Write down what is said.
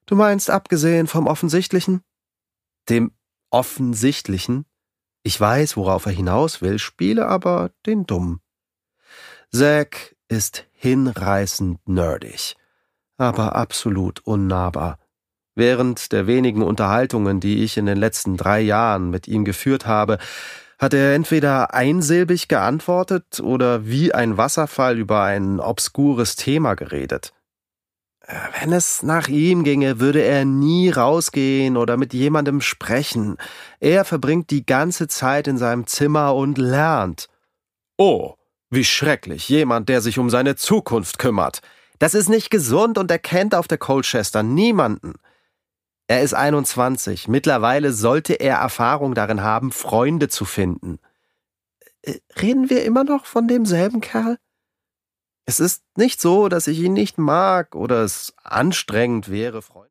Du meinst abgesehen vom Offensichtlichen? Dem Offensichtlichen? Ich weiß, worauf er hinaus will, spiele aber den Dummen. Zack ist hinreißend nerdig, aber absolut unnahbar. Während der wenigen Unterhaltungen, die ich in den letzten 3 Jahren mit ihm geführt habe, hat er entweder einsilbig geantwortet oder wie ein Wasserfall über ein obskures Thema geredet. Wenn es nach ihm ginge, würde er nie rausgehen oder mit jemandem sprechen. Er verbringt die ganze Zeit in seinem Zimmer und lernt. Oh, wie schrecklich, jemand, der sich um seine Zukunft kümmert. Das ist nicht gesund und er kennt auf der Colchester niemanden. Er ist 21. Mittlerweile sollte er Erfahrung darin haben, Freunde zu finden. Reden wir immer noch von demselben Kerl? Es ist nicht so, dass ich ihn nicht mag oder es anstrengend wäre, Freunde.